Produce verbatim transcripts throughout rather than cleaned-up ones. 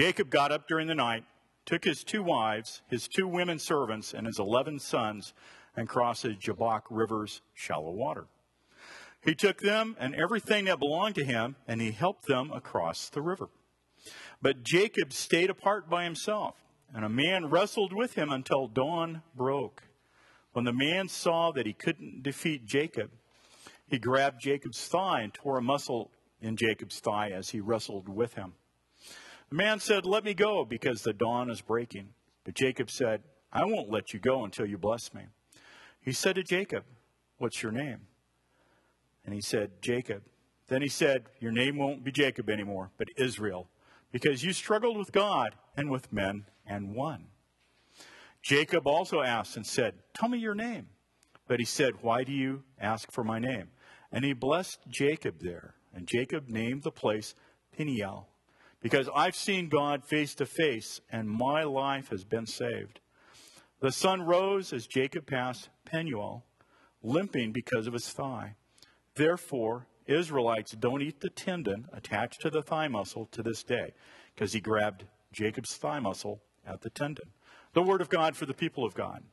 Jacob got up during the night, took his two wives, his two women servants, and his eleven sons, and crossed the Jabbok River's shallow water. He took them and everything that belonged to him, and he helped them across the river. But Jacob stayed apart by himself, and a man wrestled with him until dawn broke. When the man saw that he couldn't defeat Jacob, he grabbed Jacob's thigh and tore a muscle in Jacob's thigh as he wrestled with him. The man said, "Let me go, because the dawn is breaking." But Jacob said, "I won't let you go until you bless me." He said to Jacob, "What's your name?" And he said, "Jacob." Then he said, "Your name won't be Jacob anymore, but Israel, because you struggled with God and with men and won." Jacob also asked and said, "Tell me your name." But he said, "Why do you ask for my name?" And he blessed Jacob there. And Jacob named the place Peniel, because I've seen God face to face, and my life has been saved. The sun rose as Jacob passed Peniel, limping because of his thigh. Therefore, Israelites don't eat the tendon attached to the thigh muscle to this day, because he grabbed Jacob's thigh muscle at the tendon. The word of God for the people of God.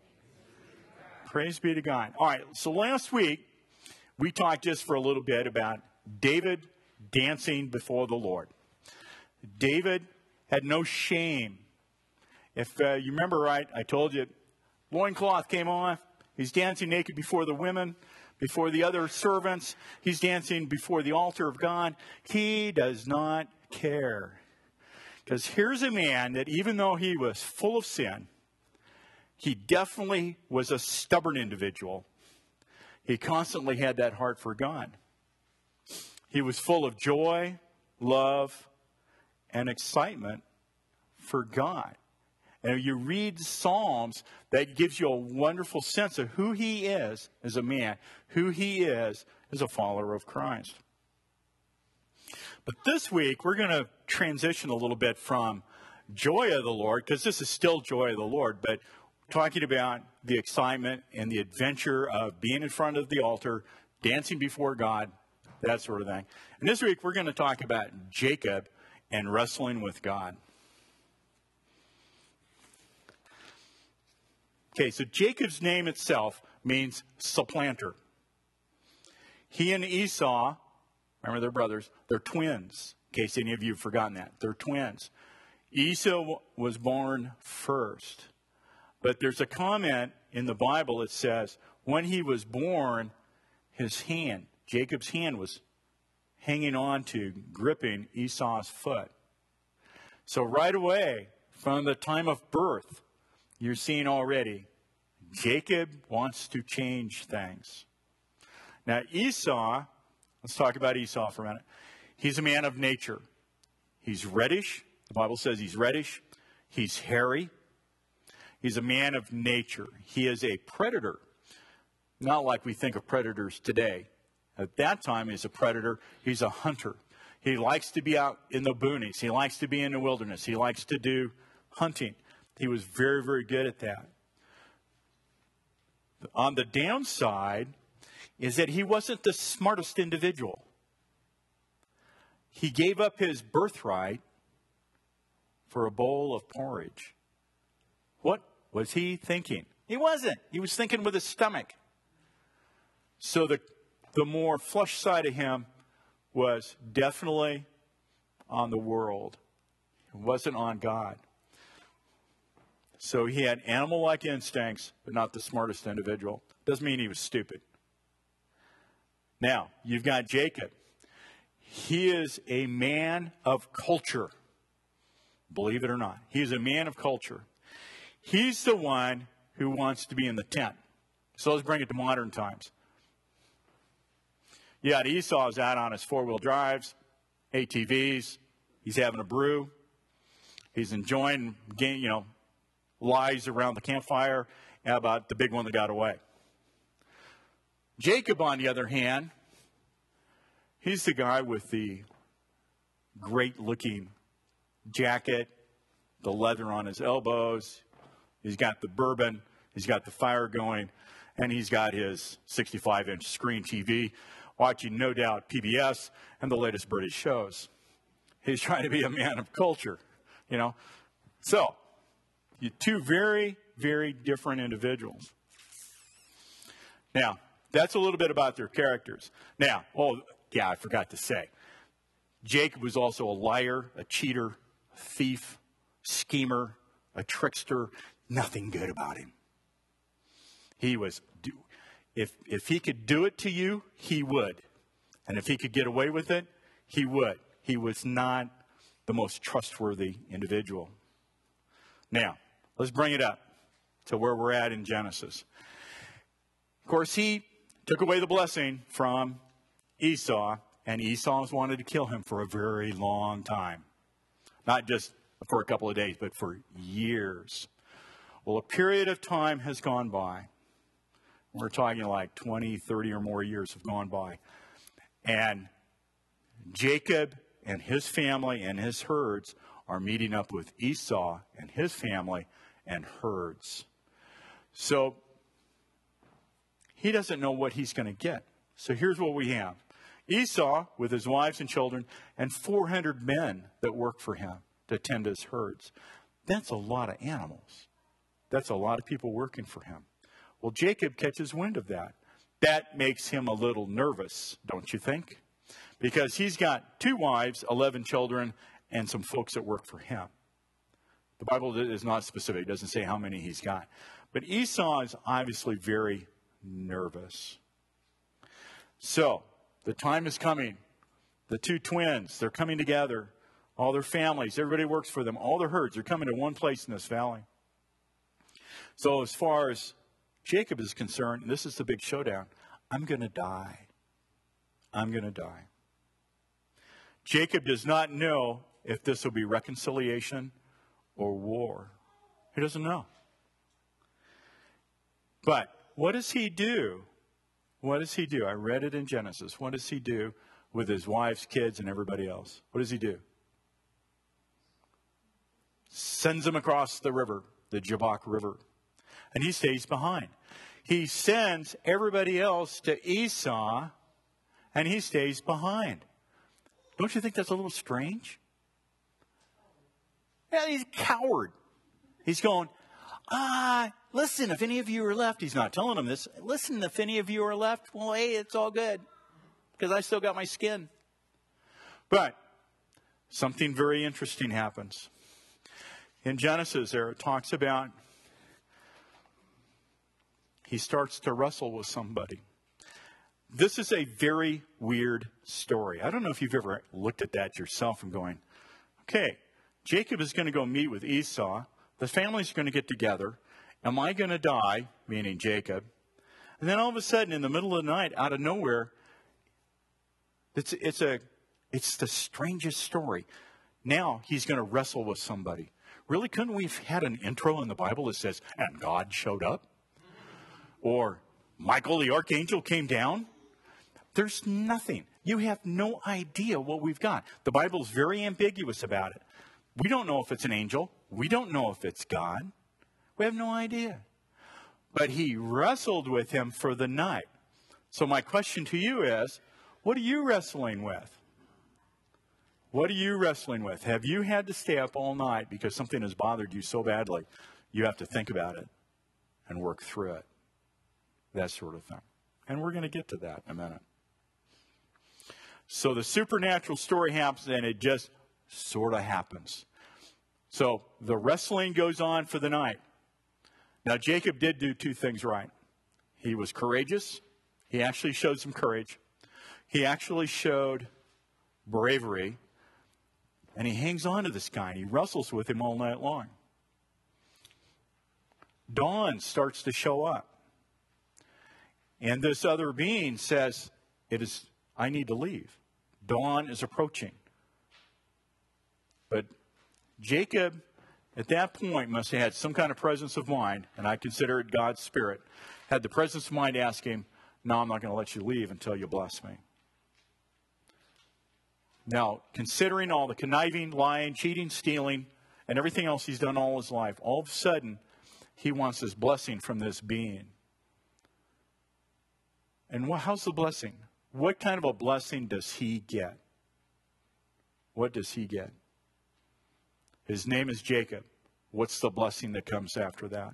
Praise be to God. All right, so last week, we talked just for a little bit about David dancing before the Lord. David had no shame. If uh, you remember right, I told you, loincloth came off. He's dancing naked before the women, before the other servants. He's dancing before the altar of God. He does not care. Because here's a man that even though he was full of sin, he definitely was a stubborn individual. He constantly had that heart for God. He was full of joy, love, and excitement for God. And you read Psalms, that gives you a wonderful sense of who he is as a man, who he is as a follower of Christ. But this week, we're going to transition a little bit from joy of the Lord, because this is still joy of the Lord, but talking about the excitement and the adventure of being in front of the altar, dancing before God, that sort of thing. And this week, we're going to talk about Jacob and wrestling with God. Okay, so Jacob's name itself means supplanter. He and Esau, remember they're brothers, they're twins, in case any of you have forgotten that. They're twins. Esau was born first. But there's a comment in the Bible that says, when he was born, his hand, Jacob's hand, was hanging on to, gripping Esau's foot. So right away, from the time of birth, you're seeing already, Jacob wants to change things. Now Esau, let's talk about Esau for a minute. He's a man of nature. He's reddish. The Bible says he's reddish. He's hairy. He's a man of nature. He is a predator. Not like we think of predators today. At that time, he's a predator. He's a hunter. He likes to be out in the boonies. He likes to be in the wilderness. He likes to do hunting. He was very, very good at that. On the downside is that he wasn't the smartest individual. He gave up his birthright for a bowl of porridge. What was he thinking? He wasn't. He was thinking with his stomach. So the, the more flesh side of him was definitely on the world. It wasn't on God. So he had animal-like instincts, but not the smartest individual. Doesn't mean he was stupid. Now, you've got Jacob. He is a man of culture. Believe it or not. He's a man of culture. He's the one who wants to be in the tent. So let's bring it to modern times. You got Esau's out on his four-wheel drives, A T Vs. He's having a brew. He's enjoying, you know, lies around the campfire about the big one that got away. Jacob, on the other hand, he's the guy with the great-looking jacket, the leather on his elbows. He's got the bourbon. He's got the fire going. And he's got his sixty-five inch screen T V, watching, no doubt, P B S and the latest British shows. He's trying to be a man of culture. you know. So, you two very, very different individuals. Now, that's a little bit about their characters. Now, oh, yeah, I forgot to say. Jacob was also a liar, a cheater, a thief, schemer, a trickster. Nothing good about him. He was, if, if he could do it to you, he would. And if he could get away with it, he would. He was not the most trustworthy individual. Now, let's bring it up to where we're at in Genesis. Of course, he took away the blessing from Esau, and Esau wanted to kill him for a very long time. Not just for a couple of days, but for years. Well, a period of time has gone by. We're talking like twenty, thirty or more years have gone by. And Jacob and his family and his herds are meeting up with Esau and his family and herds. So he doesn't know what he's going to get. So here's what we have. Esau with his wives and children and four hundred men that work for him to tend his herds. That's a lot of animals. That's a lot of people working for him. Well, Jacob catches wind of that. That makes him a little nervous, don't you think? Because he's got two wives, eleven children, and some folks that work for him. The Bible is not specific. It doesn't say how many he's got. But Esau is obviously very nervous. So, the time is coming. The two twins, they're coming together. All their families, everybody works for them. All their herds are coming to one place in this valley. So as far as Jacob is concerned, this is the big showdown. I'm going to die. I'm going to die. Jacob does not know if this will be reconciliation or war. He doesn't know. But what does he do? What does he do? I read it in Genesis. What does he do with his wives, kids, and everybody else? What does he do? Sends them across the river, the Jabbok River. And he stays behind. He sends everybody else to Esau, and he stays behind. Don't you think that's a little strange? Yeah, he's a coward. He's going, ah, listen, if any of you are left, he's not telling them this. Listen, if any of you are left, well, hey, it's all good, because I still got my skin. But something very interesting happens. In Genesis, there it talks about he starts to wrestle with somebody. This is a very weird story. I don't know if you've ever looked at that yourself and going, okay, Jacob is going to go meet with Esau. The family's going to get together. Am I going to die? Meaning Jacob. And then all of a sudden, in the middle of the night, out of nowhere, it's, it's, a, it's the strangest story. Now he's going to wrestle with somebody. Really, couldn't we have had an intro in the Bible that says, and God showed up? Or Michael the archangel came down? There's nothing. You have no idea what we've got. The Bible's very ambiguous about it. We don't know if it's an angel. We don't know if it's God. We have no idea. But he wrestled with him for the night. So my question to you is, what are you wrestling with? What are you wrestling with? Have you had to stay up all night because something has bothered you so badly, you have to think about it and work through it? That sort of thing. And we're going to get to that in a minute. So the supernatural story happens, and it just sort of happens. So the wrestling goes on for the night. Now, Jacob did do two things right. He was courageous. He actually showed some courage. He actually showed bravery. And he hangs on to this guy, and he wrestles with him all night long. Dawn starts to show up. And this other being says, "It is, I need to leave. Dawn is approaching." But Jacob, at that point, must have had some kind of presence of mind, and I consider it God's Spirit, had the presence of mind to ask him, "No, I'm not going to let you leave until you bless me." Now, considering all the conniving, lying, cheating, stealing, and everything else he's done all his life, all of a sudden, he wants this blessing from this being. And what, how's the blessing? What kind of a blessing does he get? What does he get? His name is Jacob. What's the blessing that comes after that?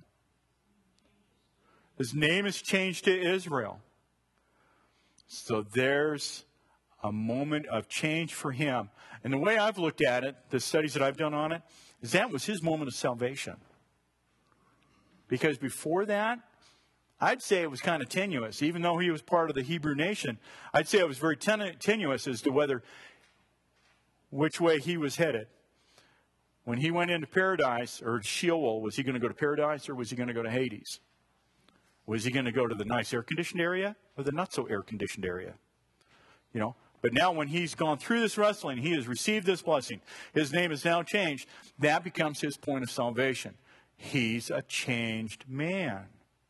His name is changed to Israel. So there's a moment of change for him. And the way I've looked at it, the studies that I've done on it, is that was his moment of salvation. Because before that, I'd say it was kind of tenuous. Even though he was part of the Hebrew nation, I'd say it was very ten- tenuous as to whether, which way he was headed. When he went into paradise, or Sheol, was he going to go to paradise or was he going to go to Hades? Was he going to go to the nice air-conditioned area or the not-so-air-conditioned area? You know, but now when he's gone through this wrestling, he has received this blessing. His name is now changed. That becomes his point of salvation. He's a changed man.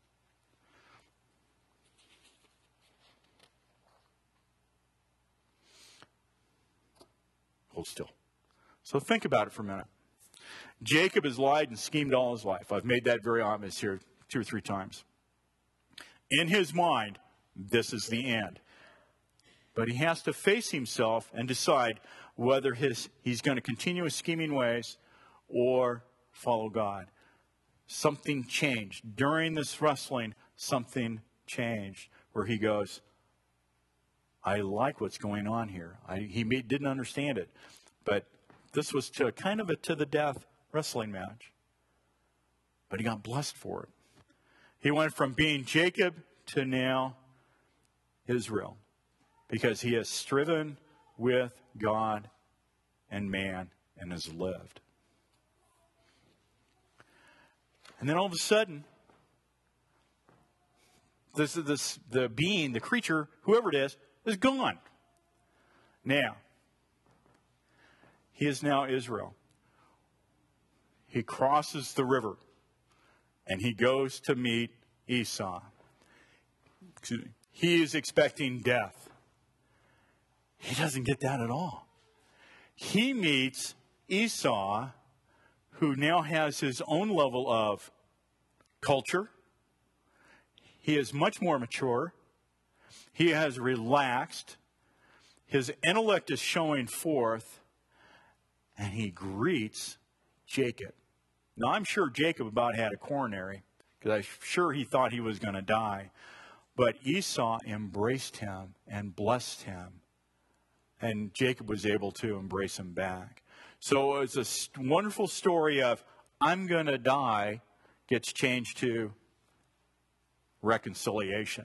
Hold still. So think about it for a minute. Jacob has lied and schemed all his life. I've made that very obvious here two or three times. In his mind, this is the end. But he has to face himself and decide whether his, he's going to continue his scheming ways or follow God. Something changed. During this wrestling, something changed where he goes, I like what's going on here. I, he may, didn't understand it, but this was to kind of a to-the-death wrestling match. But he got blessed for it. He went from being Jacob to now Israel because he has striven with God and man and has lived. And then all of a sudden, this, this, the being, the creature, whoever it is, is gone. Now, he is now Israel. He crosses the river and he goes to meet Esau. Excuse me. He is expecting death. He doesn't get that at all. He meets Esau, who now has his own level of culture. He is much more mature. He has relaxed. His intellect is showing forth. And he greets Jacob. Now, I'm sure Jacob about had a coronary, because I'm sure he thought he was going to die. But Esau embraced him and blessed him. And Jacob was able to embrace him back. So it was a wonderful story of, I'm going to die, gets changed to reconciliation.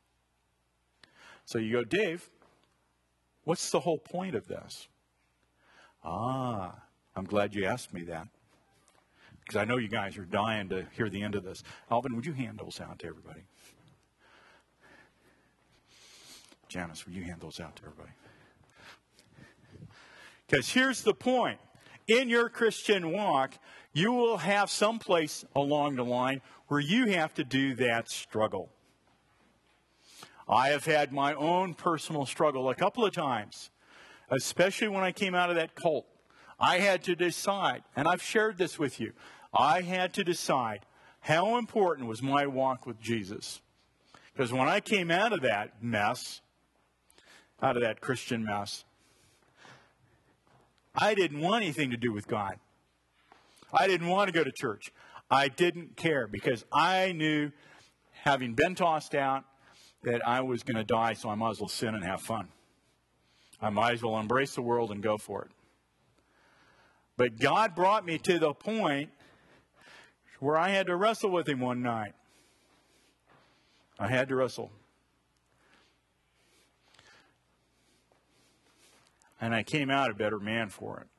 So you go, Dave, what's the whole point of this? Ah, I'm glad you asked me that. Because I know you guys are dying to hear the end of this. Alvin, would you hand those out to everybody? Janice, would you hand those out to everybody? Because here's the point. In your Christian walk, you will have some place along the line where you have to do that struggle. I have had my own personal struggle a couple of times, especially when I came out of that cult. I had to decide, and I've shared this with you, I had to decide how important was my walk with Jesus. Because when I came out of that mess, out of that Christian mess, I didn't want anything to do with God. I didn't want to go to church. I didn't care because I knew, having been tossed out, that I was going to die, so I might as well sin and have fun. I might as well embrace the world and go for it. But God brought me to the point where I had to wrestle with him one night. I had to wrestle. And I came out a better man for it.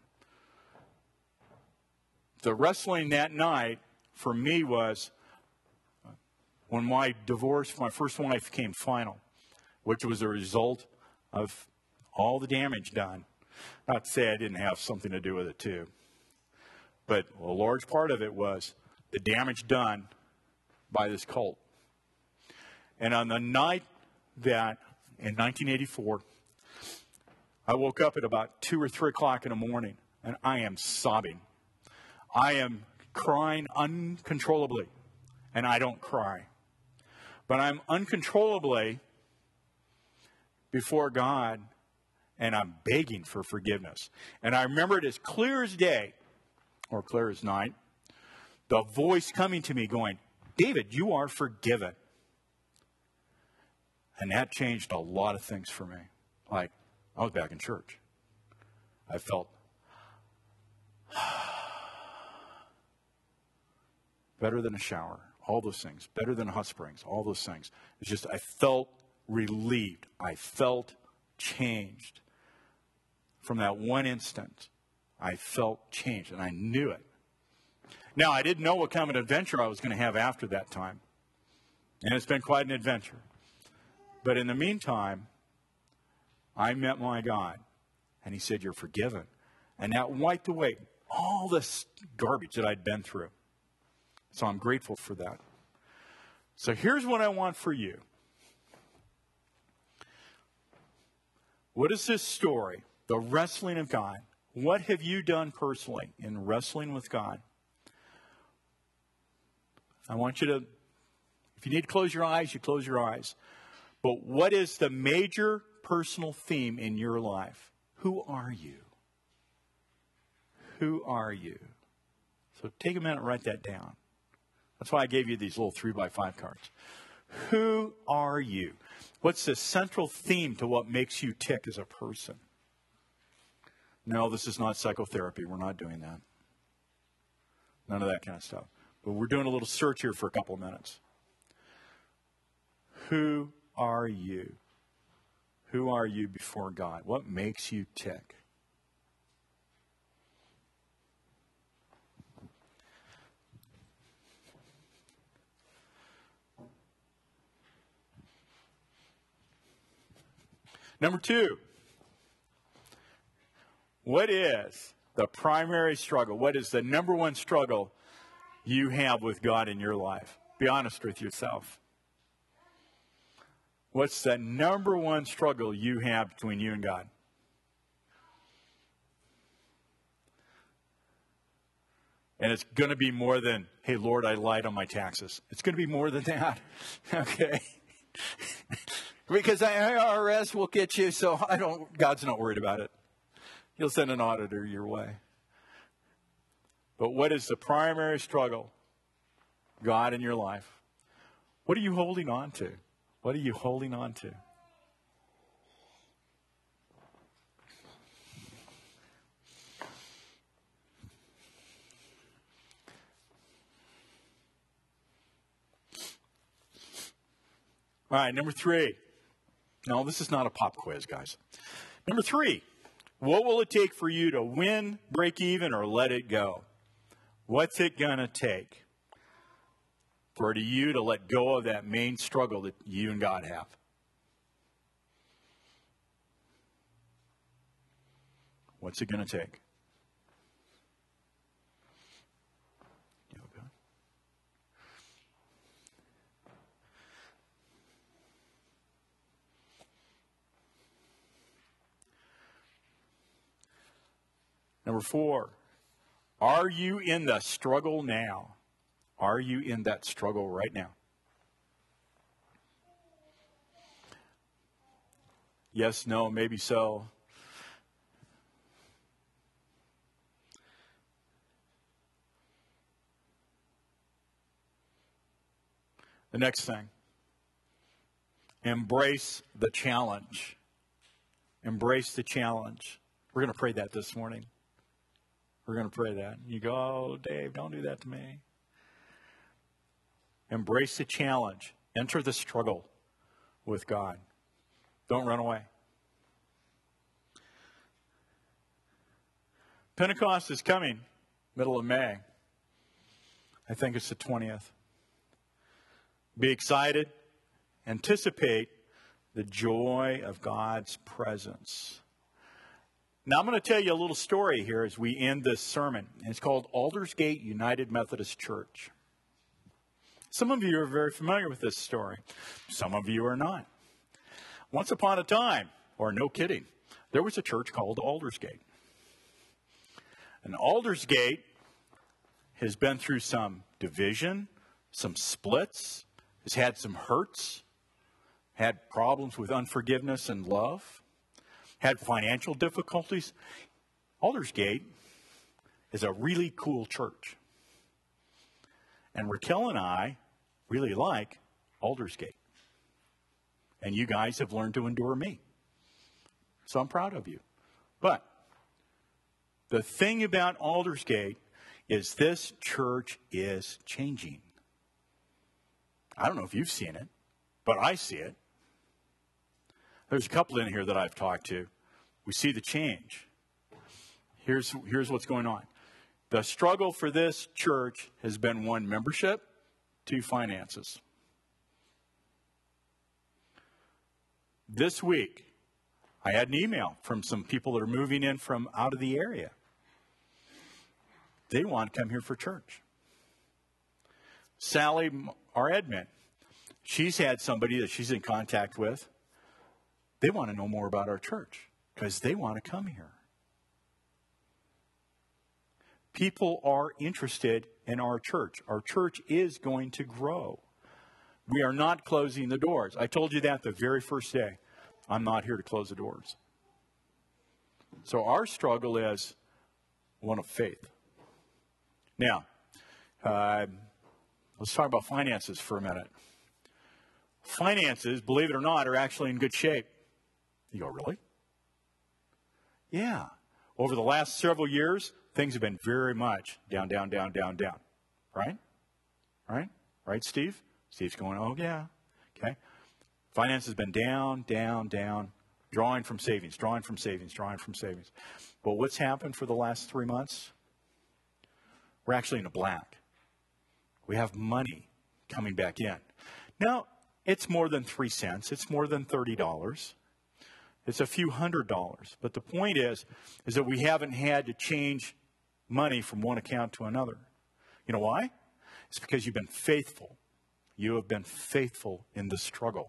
The wrestling that night for me was when my divorce, my first wife, came final, which was a result of all the damage done. Not to say I didn't have something to do with it too, but a large part of it was the damage done by this cult. And on the night that, in nineteen eighty-four, I woke up at about two or three o'clock in the morning, and I am sobbing. I am crying uncontrollably, and I don't cry. But I'm uncontrollably before God, and I'm begging for forgiveness. And I remember it as clear as day. or clear as night, the voice coming to me going, David, you are forgiven. And that changed a lot of things for me. Like, I was back in church. I felt better than a shower, all those things, better than hot springs, all those things. It's just, I felt relieved. I felt changed. From that one instant, I felt changed, and I knew it. Now, I didn't know what kind of adventure I was going to have after that time. And it's been quite an adventure. But in the meantime, I met my God, and he said, you're forgiven. And that wiped away all this garbage that I'd been through. So I'm grateful for that. So here's what I want for you. What is this story? The wrestling of God. What have you done personally in wrestling with God? I want you to, if you need to close your eyes, you close your eyes. But what is the major personal theme in your life? Who are you? Who are you? So take a minute and write that down. That's why I gave you these little three by five cards. Who are you? What's the central theme to what makes you tick as a person? No, this is not psychotherapy. We're not doing that. None of that kind of stuff. But we're doing a little search here for a couple of minutes. Who are you? Who are you before God? What makes you tick? Number two, what is the primary struggle? What is the number one struggle you have with God in your life? Be honest with yourself. What's the number one struggle you have between you and God? And it's going to be more than, hey, Lord, I lied on my taxes. It's going to be more than that. Okay? Because the I R S will get you, so I don't. God's not worried about it. He'll send an auditor your way. But what is the primary struggle, God, in your life? What are you holding on to? What are you holding on to? All right, number three. No, this is not a pop quiz, guys. Number three, what will it take for you to win, break even, or let it go? What's it going to take for you to let go of that main struggle that you and God have? What's it going to take? Number four, are you in the struggle now? Are you in that struggle right now? Yes, no, maybe so. The next thing, embrace the challenge. Embrace the challenge. We're going to pray that this morning. We're going to pray that. You go, oh, Dave, don't do that to me. Embrace the challenge. Enter the struggle with God. Don't run away. Pentecost is coming, middle of May. I think it's the twentieth. Be excited. Anticipate the joy of God's presence. Now, I'm going to tell you a little story here as we end this sermon. It's called Aldersgate United Methodist Church. Some of you are very familiar with this story. Some of you are not. Once upon a time, or no kidding, there was a church called Aldersgate. And Aldersgate has been through some division, some splits, has had some hurts, had problems with unforgiveness and love, had financial difficulties. Aldersgate is a really cool church. And Raquel and I really like Aldersgate. And you guys have learned to endure me. So I'm proud of you. But the thing about Aldersgate is this church is changing. I don't know if you've seen it, but I see it. There's a couple in here that I've talked to. We see the change. Here's, here's what's going on. The struggle for this church has been one, membership, two, finances. This week, I had an email from some people that are moving in from out of the area. They want to come here for church. Sally, our admin, she's had somebody that she's in contact with. They want to know more about our church because they want to come here. People are interested in our church. Our church is going to grow. We are not closing the doors. I told you that the very first day. I'm not here to close the doors. So our struggle is one of faith. Now, uh, let's talk about finances for a minute. Finances, believe it or not, are actually in good shape. You go, really? Yeah. Over the last several years, things have been very much down, down, down, down, down. Right? Right? Right, Steve? Steve's going, oh, yeah. Okay. Finance has been down, down, down, drawing from savings, drawing from savings, drawing from savings. But what's happened for the last three months? We're actually in the black. We have money coming back in. Now, it's more than three cents. It's more than thirty dollars. It's a few hundred dollars. But the point is, is that we haven't had to change money from one account to another. You know why? It's because you've been faithful. You have been faithful in the struggle.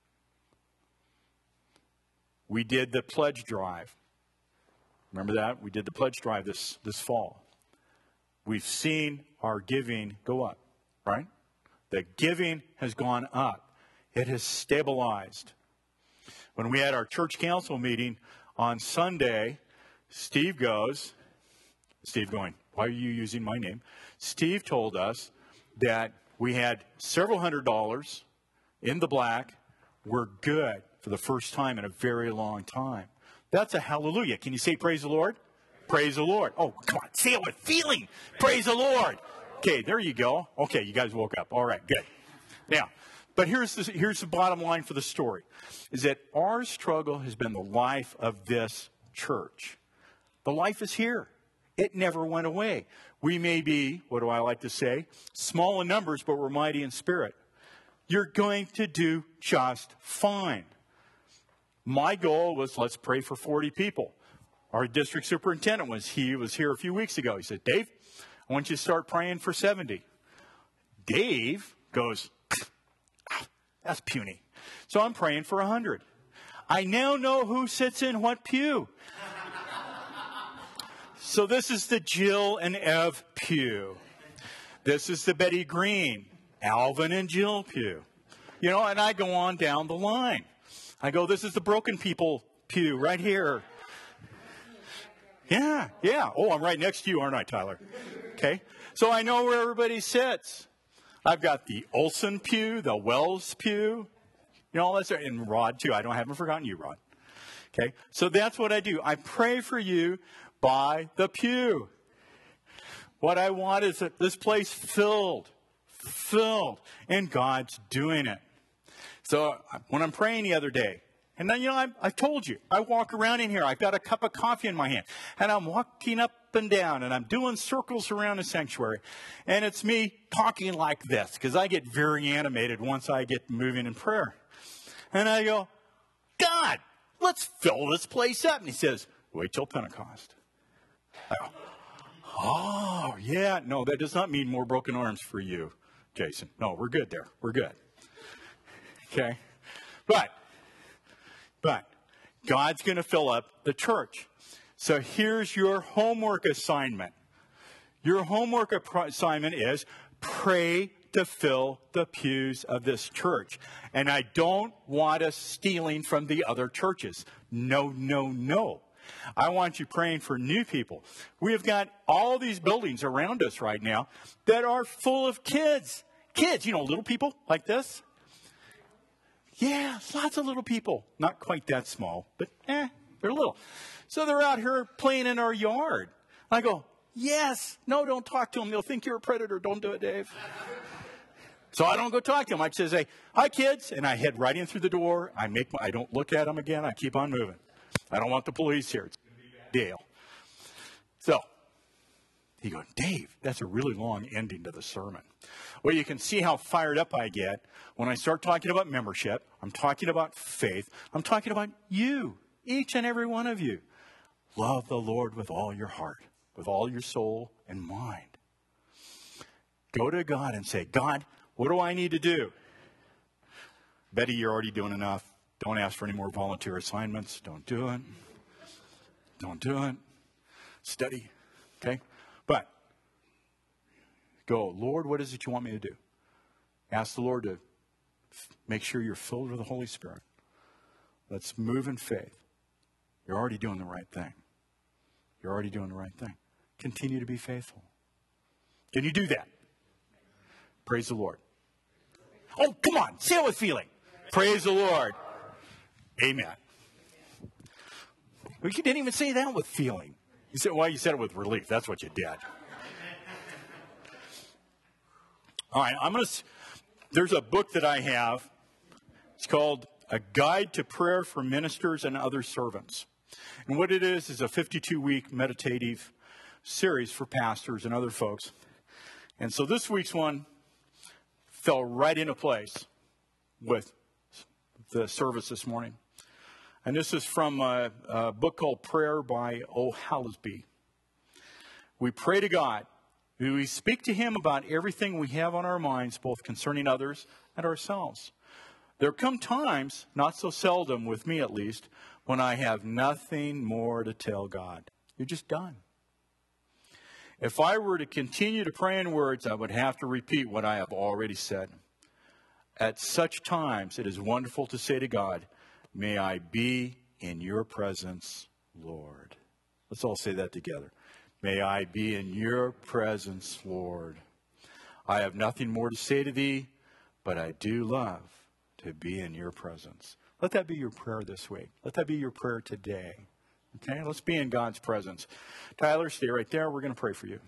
We did the pledge drive. Remember that? We did the pledge drive this, this fall. We've seen our giving go up, right? The giving has gone up. It has stabilized. When we had our church council meeting on Sunday, Steve goes, Steve going, why are you using my name? Steve told us that we had several hundred dollars in the black. We're good for the first time in a very long time. That's a hallelujah. Can you say praise the Lord? Praise the Lord. Oh, come on. Say it with feeling. Praise the Lord. Okay, there you go. Okay, you guys woke up. All right, good. Now, but here's the, here's the bottom line for the story, is that our struggle has been the life of this church. The life is here. It never went away. We may be, what do I like to say, small in numbers, but we're mighty in spirit. You're going to do just fine. My goal was, let's pray for forty people. Our district superintendent was, he was here a few weeks ago. He said, Dave, I want you to start praying for seventy. Dave goes, that's puny. So I'm praying for one hundred. I now know who sits in what pew. So this is the Jill and Ev pew. This is the Betty Green, Alvin and Jill pew. You know, and I go on down the line. I go, this is the broken people pew right here. Yeah, yeah. Oh, I'm right next to you, aren't I, Tyler? Okay. So I know where everybody sits. I've got the Olson pew, the Wells pew. You know, all that's there. And Rod, too. I don't haven't forgotten you, Rod. Okay. So that's what I do. I pray for you by the pew. What I want is that this place filled, filled, and God's doing it. So when I'm praying the other day, and then, you know, I, I told you, I walk around in here, I've got a cup of coffee in my hand, and I'm walking up and down, and I'm doing circles around the sanctuary, and it's me talking like this, because I get very animated once I get moving in prayer. And I go, God, let's fill this place up. And he says, wait till Pentecost. I go, oh, yeah, no, that does not mean more broken arms for you, Jason. No, we're good there. We're good. Okay? But, but, God's going to fill up the church. So here's your homework assignment. Your homework assignment is pray to fill the pews of this church. And I don't want us stealing from the other churches. No, no, no. I want you praying for new people. We have got all these buildings around us right now that are full of kids. Kids, you know, little people like this. Yeah, lots of little people. Not quite that small, but eh, they're little. So they're out here playing in our yard. I go, yes. No, don't talk to them. They'll think you're a predator. Don't do it, Dave. So I don't go talk to them. I just say, hi, kids. And I head right in through the door. I make. My, I don't look at them again. I keep on moving. I don't want the police here. It's going to be a bad deal. So he goes, Dave, that's a really long ending to the sermon. Well, you can see how fired up I get when I start talking about membership. I'm talking about faith. I'm talking about you, each and every one of you. Love the Lord with all your heart, with all your soul and mind. Go to God and say, God, what do I need to do? Betty, you're already doing enough. Don't ask for any more volunteer assignments. Don't do it. Don't do it. Study. Okay? But go, Lord, what is it you want me to do? Ask the Lord to f- make sure you're filled with the Holy Spirit. Let's move in faith. You're already doing the right thing. You're already doing the right thing. Continue to be faithful. Can you do that? Praise the Lord. Oh, come on. Say it with feeling. Praise the Lord. Amen. Well, you didn't even say that with feeling. You said, well, you said it with relief. That's what you did. All right, I'm going to, there's a book that I have. It's called A Guide to Prayer for Ministers and Other Servants. And what it is is a fifty-two week meditative series for pastors and other folks. And so this week's one fell right into place with the service this morning. And this is from a, a book called Prayer by O. Hallesby. We pray to God. We speak to him about everything we have on our minds, both concerning others and ourselves. There come times, not so seldom with me at least, when I have nothing more to tell God. You're just done. If I were to continue to pray in words, I would have to repeat what I have already said. At such times, it is wonderful to say to God, may I be in your presence, Lord. Let's all say that together. May I be in your presence, Lord. I have nothing more to say to thee, but I do love to be in your presence. Let that be your prayer this week. Let that be your prayer today. Okay, let's be in God's presence. Tyler, stay right there. We're going to pray for you.